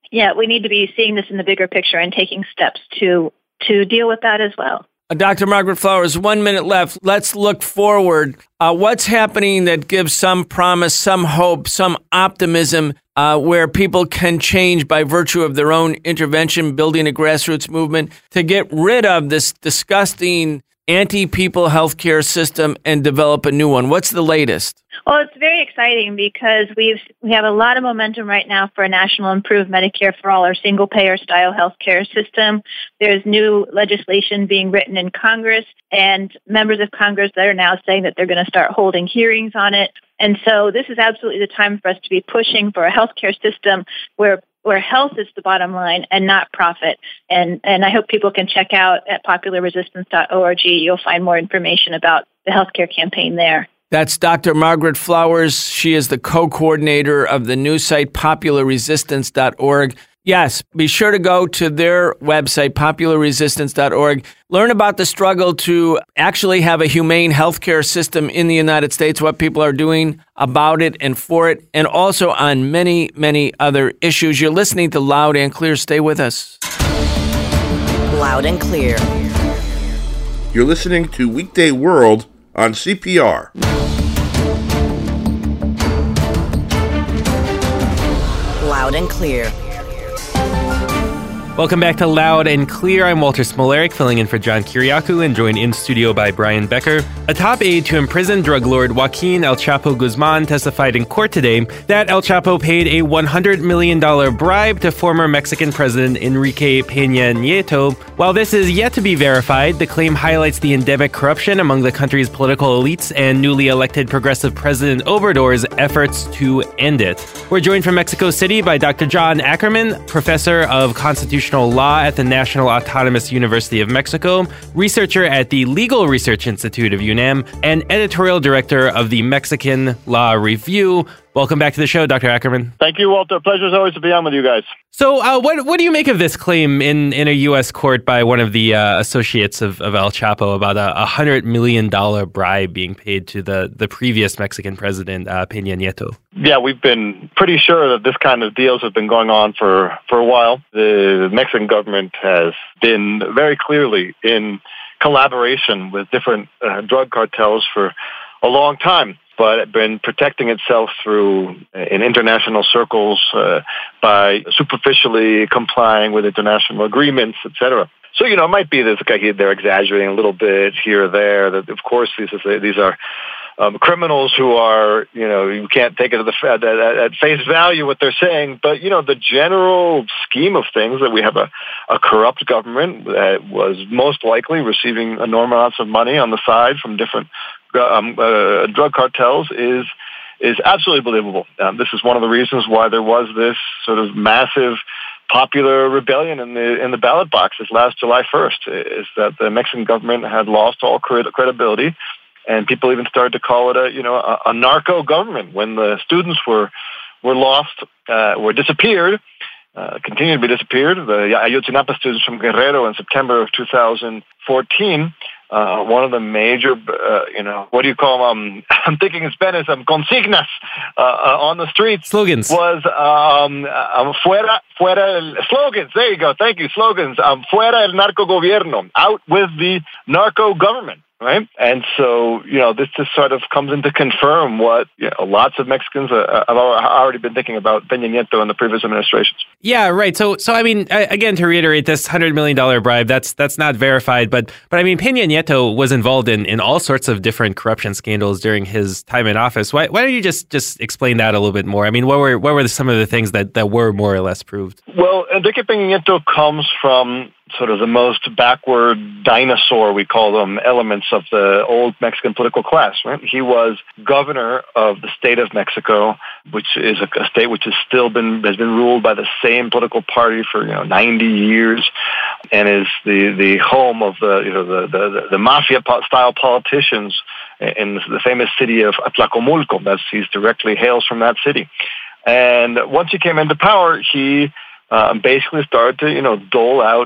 yeah, we need to be seeing this in the bigger picture and taking steps to to deal with that as well. Uh, Doctor Margaret Flowers, one minute left. Let's look forward. Uh, what's happening that gives some promise, some hope, some optimism uh, where people can change by virtue of their own intervention, building a grassroots movement to get rid of this disgusting anti-people healthcare system and develop a new one? What's the latest? Well, it's very exciting because we've we have a lot of momentum right now for a national improved Medicare for all, our single-payer style healthcare system. There's new legislation being written in Congress and members of Congress that are now saying that they're going to start holding hearings on it. And so this is absolutely the time for us to be pushing for a healthcare system where where health is the bottom line and not profit. And and I hope people can check out at popular resistance dot org. You'll find more information about the healthcare campaign there. That's Doctor Margaret Flowers. She is the co-coordinator of the new site, popular resistance dot org. Yes, be sure to go to their website, popular resistance dot org. Learn about the struggle to actually have a humane healthcare system in the United States, what people are doing about it and for it, and also on many, many other issues. You're listening to Loud and Clear. Stay with us. Loud and Clear. You're listening to Weekday World on C P R. Loud and Clear. Welcome back to Loud and Clear. I'm Walter Smolarek, filling in for John Kiriakou and joined in studio by Brian Becker. A top aide to imprisoned drug lord Joaquin El Chapo Guzman testified in court today that El Chapo paid a one hundred million dollars bribe to former Mexican President Enrique Peña Nieto. While this is yet to be verified, the claim highlights the endemic corruption among the country's political elites and newly elected progressive President Obrador's efforts to end it. We're joined from Mexico City by Doctor John Ackerman, professor of constitutional law at the National Autonomous University of Mexico, researcher at the Legal Research Institute of UNAM, and editorial director of the Mexican Law Review. Welcome back to the show, Doctor Ackerman. Thank you, Walter. Pleasure as always to be on with you guys. So uh, what what do you make of this claim in, in a U S court by one of the uh, associates of, of El Chapo about a one hundred million dollars bribe being paid to the, the previous Mexican president, uh, Peña Nieto? Yeah, we've been pretty sure that this kind of deals have been going on for, for a while. The Mexican government has been very clearly in collaboration with different uh, drug cartels for a long time, but been protecting itself through, in international circles, uh, by superficially complying with international agreements, et cetera. So, you know, it might be that they're exaggerating a little bit here or there. That, of course, these are, these are um, criminals who are, you know, you can't take it at, the, at, at face value what they're saying. But, you know, the general scheme of things, that we have a, a corrupt government that was most likely receiving enormous amounts of money on the side from different Um, uh, drug cartels is is absolutely believable. Um, this is one of the reasons why there was this sort of massive popular rebellion in the in the ballot boxes last July first. Is that the Mexican government had lost all credibility, and people even started to call it a you know a, a narco government when the students were were lost, uh, were disappeared. Uh, continue to be disappeared. The Ayotzinapa students from Guerrero in September of two thousand fourteen. Uh, one of the major, uh, you know, what do you call them? Um, I'm thinking in Spanish, um, consignas uh, uh, on the streets. Slogans. Was um, um, fuera, fuera, el, slogans. There you go. Thank you. Slogans. Um, fuera el narco gobierno. Out with the narco government. Right. And so, you know, this just sort of comes in to confirm what you know, lots of Mexicans uh, have already been thinking about Peña Nieto and the previous administrations. Yeah, right. So, so I mean, again, to reiterate, this one hundred million dollars bribe, that's that's not verified. But, but I mean, Peña Nieto was involved in, in all sorts of different corruption scandals during his time in office. Why, why don't you just, just explain that a little bit more? I mean, what were what were some of the things that, that were more or less proved? Well, Enrique Peña Nieto comes from sort of the most backward dinosaur, we call them, elements of the old Mexican political class, right? He was governor of the state of Mexico, which is a, a state which has still been, has been ruled by the same political party for, you know, ninety years, and is the, the home of the, you know, the, the, the mafia-style politicians in the famous city of Atlacomulco. That's, he's directly hails from that city. And once he came into power, he uh, basically started to, you know, dole out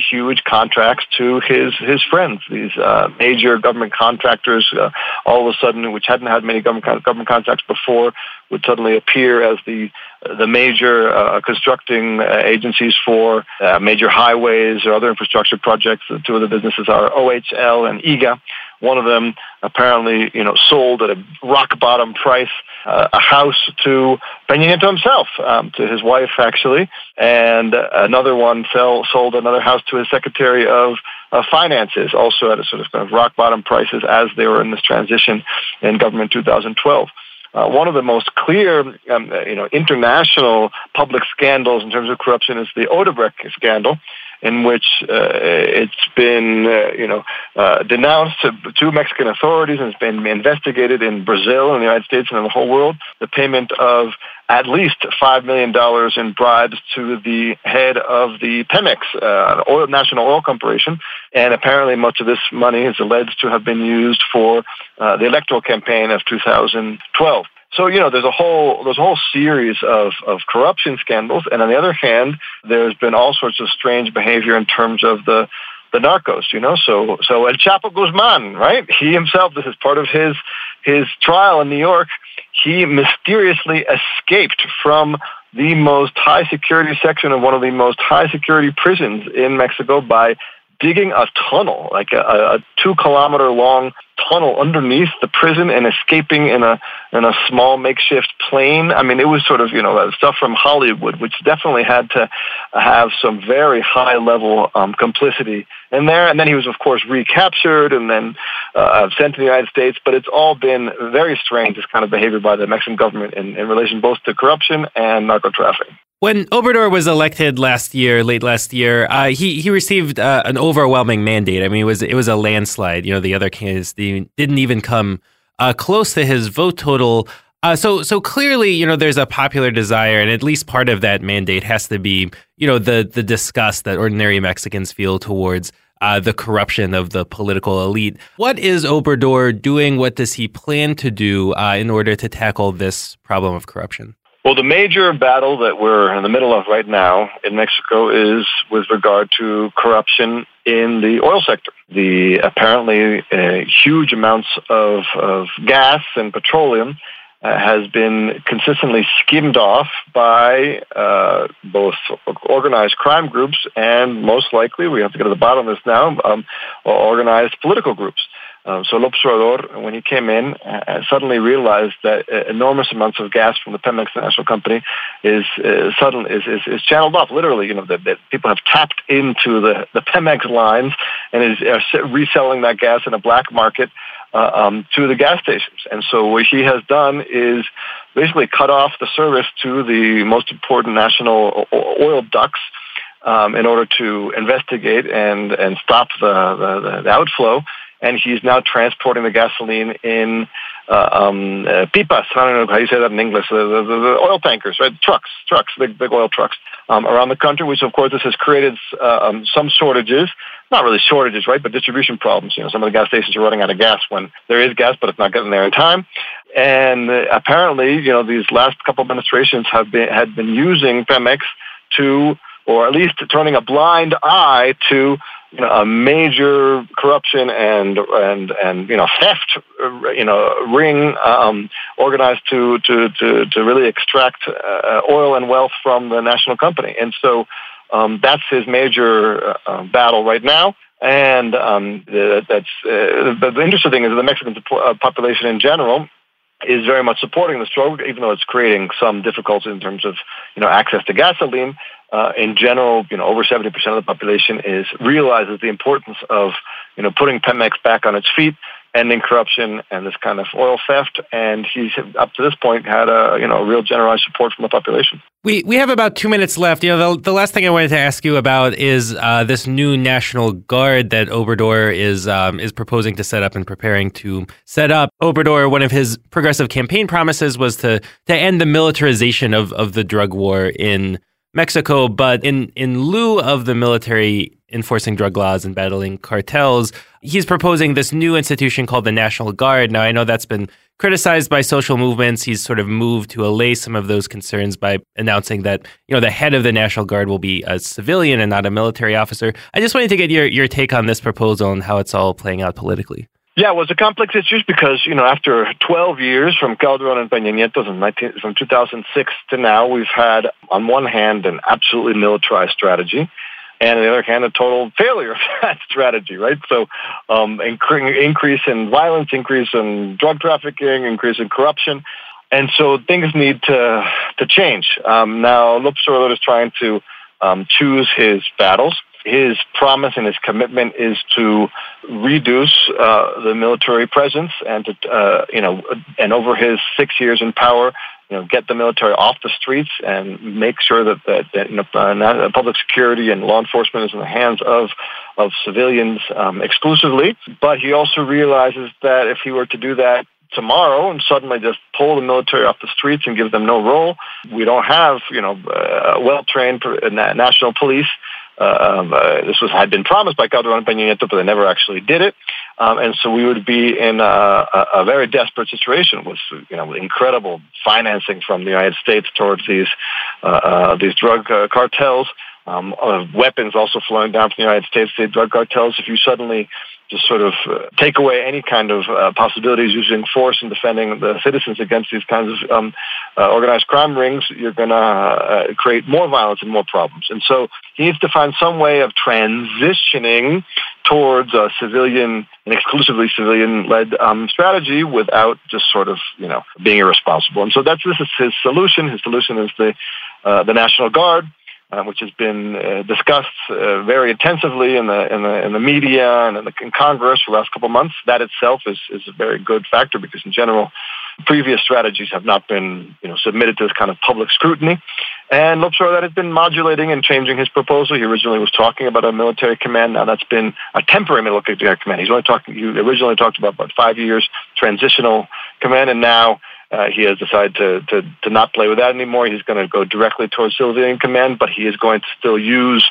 huge contracts to his his friends, these uh, major government contractors. Uh, all of a sudden, which hadn't had many government government contracts before, would suddenly appear as the the major uh, constructing uh, agencies for uh, major highways or other infrastructure projects. The two of the businesses are O H L and I G A. One of them apparently, you know, sold at a rock bottom price uh, a house to Peña Nieto himself, um, to his wife actually, and another one fell, sold another house to his Secretary of uh, Finances, also at a sort of, kind of rock bottom prices as they were in this transition in government two thousand twelve. Uh, one of the most clear, um, you know, international public scandals in terms of corruption is the Odebrecht scandal, in which uh, it's been, uh, you know, uh, denounced to, to Mexican authorities and it's been investigated in Brazil and the United States and in the whole world. The payment of at least five million dollars in bribes to the head of the Pemex, uh, oil, national oil corporation. And apparently much of this money is alleged to have been used for uh, the electoral campaign of two thousand twelve. So, you know, there's a whole there's a whole series of, of corruption scandals. And on the other hand, there's been all sorts of strange behavior in terms of the the narcos, you know. So so El Chapo Guzman, right? He himself, this is part of his his trial in New York. He mysteriously escaped from the most high security section of one of the most high security prisons in Mexico by digging a tunnel, like a, a two kilometer long tunnel underneath the prison and escaping in a in a small makeshift plane. I mean, it was sort of, you know, stuff from Hollywood, which definitely had to have some very high level um, complicity in there. And then he was, of course, recaptured and then uh, sent to the United States. But it's all been very strange, this kind of behavior by the Mexican government in, in relation both to corruption and narco-trafficking. When Obrador was elected last year, late last year, uh, he he received uh, an overwhelming mandate. I mean, it was it was a landslide. You know, the other candidates didn't even come uh, close to his vote total. Uh, so so clearly, you know, there's a popular desire, and at least part of that mandate has to be, you know, the the disgust that ordinary Mexicans feel towards uh, the corruption of the political elite. What is Obrador doing? What does he plan to do uh, in order to tackle this problem of corruption? Well, the major battle that we're in the middle of right now in Mexico is with regard to corruption in the oil sector. The apparently uh, huge amounts of, of gas and petroleum uh, has been consistently skimmed off by uh, both organized crime groups and most likely, we have to get to the bottom of this now, um, organized political groups. Um, so López Obrador, when he came in, uh, suddenly realized that uh, enormous amounts of gas from the Pemex national company is uh, suddenly is, is is channeled off. Literally, you know, that, that people have tapped into the, the Pemex lines and is uh, reselling that gas in a black market uh, um, to the gas stations. And so what he has done is basically cut off the service to the most important national oil ducts um, in order to investigate and and stop the the, the outflow. And he's now transporting the gasoline in uh, um, uh, pipas. I don't know how you say that in English. The, the, the oil tankers, right? Trucks, trucks, big, big oil trucks um, around the country. Which, of course, this has created uh, um, some shortages. Not really shortages, right? But distribution problems. You know, some of the gas stations are running out of gas when there is gas, but it's not getting there in time. And uh, apparently, you know, these last couple of administrations have been had been using Pemex to, or at least turning a blind eye to, you know, a major corruption and and and you know theft, you know, ring um, organized to to to to really extract uh, oil and wealth from the national company, and so um, that's his major uh, battle right now. And um, that's uh, the, the interesting thing is that the Mexican population in general is very much supporting the struggle, even though it's creating some difficulties in terms of, you know, access to gasoline. Uh, in general, you know, over seventy percent of the population is realizes the importance of, you know, putting Pemex back on its feet, ending corruption and this kind of oil theft. And he's, up to this point, had a, you know, real generalized support from the population. We we have about two minutes left. You know, the, the last thing I wanted to ask you about is uh, this new National Guard that Obrador is um, is proposing to set up and preparing to set up. Obrador, one of his progressive campaign promises was to to end the militarization of, of the drug war in Mexico, but in, in lieu of the military enforcing drug laws and battling cartels. He's proposing this new institution called the National Guard. Now, I know that's been criticized by social movements. He's sort of moved to allay some of those concerns by announcing that, you know, the head of the National Guard will be a civilian and not a military officer. I just wanted to get your, your take on this proposal and how it's all playing out politically. Yeah, well, it's a complex issue because, you know, after twelve years from Calderon and Peña Nieto from, nineteen, from two thousand six to now, we've had, on one hand, an absolutely militarized strategy, and on the other hand, a total failure of that strategy, right? So um, incre- increase in violence, increase in drug trafficking, increase in corruption. And so things need to to change. Um, now, López Obrador is trying to um, choose his battles. His promise and his commitment is to reduce uh, the military presence and to, uh, you know, and over his six years in power, you know, get the military off the streets and make sure that that, that you know, uh, public security and law enforcement is in the hands of of civilians um, exclusively. But he also realizes that if he were to do that tomorrow and suddenly just pull the military off the streets and give them no role, we don't have, you know, uh, well-trained national police. Um, uh, this was had been promised by Calderon and Peña Nieto, but they never actually did it. Um, and so we would be in a, a, a very desperate situation with, you know, incredible financing from the United States towards these uh, uh, these drug uh, cartels, um, uh, weapons also flowing down from the United States to drug cartels. If you suddenly just sort of uh, take away any kind of uh, possibilities using force and defending the citizens against these kinds of um, uh, organized crime rings, you're going to uh, create more violence and more problems. And so he needs to find some way of transitioning towards a civilian, an exclusively civilian-led um, strategy without just sort of, you know, being irresponsible. And so that's this is his solution. His solution is the uh, the National Guard. Uh, which has been uh, discussed uh, very intensively in the in the in the media and in, the, in Congress for the last couple of months. That itself is is a very good factor because, in general, previous strategies have not been, you know, submitted to this kind of public scrutiny. And López Obrador has been modulating and changing his proposal. He originally was talking about a military command. Now that's been a temporary military command. He's only talking. He originally talked about about five years transitional command, and now. Uh, he has decided to, to, to not play with that anymore. He's going to go directly towards civilian command, but he is going to still use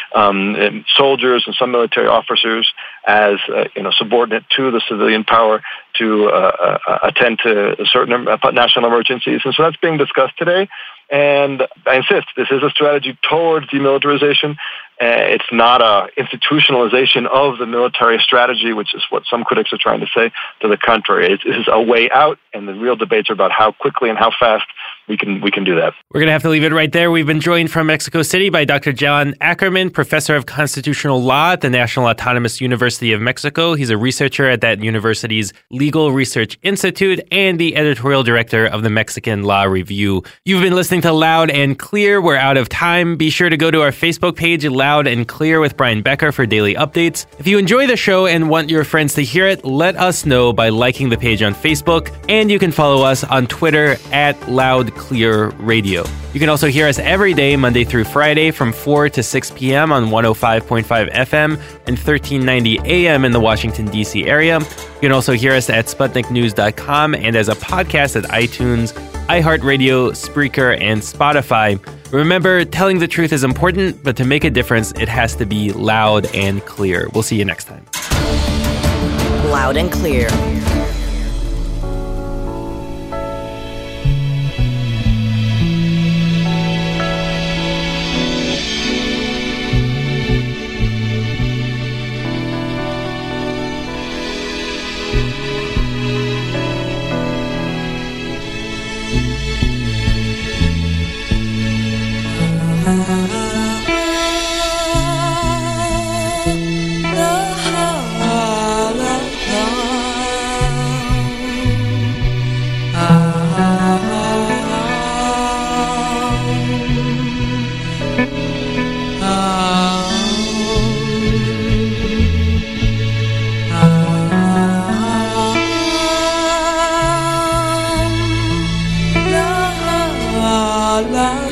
um, soldiers and some military officers as uh, you know subordinate to the civilian power to uh, uh, attend to certain uh, national emergencies. And so that's being discussed today. And I insist, this is a strategy towards demilitarization. Uh, it's not a institutionalization of the military strategy, which is what some critics are trying to say. To the contrary, it is a way out, and the real debates are about how quickly and how fast we can we can do that. We're going to have to leave it right there. We've been joined from Mexico City by Doctor John Ackerman, professor of constitutional law at the National Autonomous University of Mexico. He's a researcher at that university's Legal Research Institute and the editorial director of the Mexican Law Review. You've been listening to Loud and Clear. We're out of time. Be sure to go to our Facebook page, Loud and Clear with Brian Becker, for daily updates. If you enjoy the show and want your friends to hear it, let us know by liking the page on Facebook, and you can follow us on Twitter at Loud Clear Radio. You can also hear us every day, Monday through Friday, from four to six p.m. on one oh five point five F M and thirteen ninety A M in the Washington, D C area. You can also hear us at Sputnik News dot com and as a podcast at iTunes, iHeartRadio, Spreaker, and Spotify. Remember, telling the truth is important, but to make a difference, it has to be loud and clear. We'll see you next time. Loud and Clear. la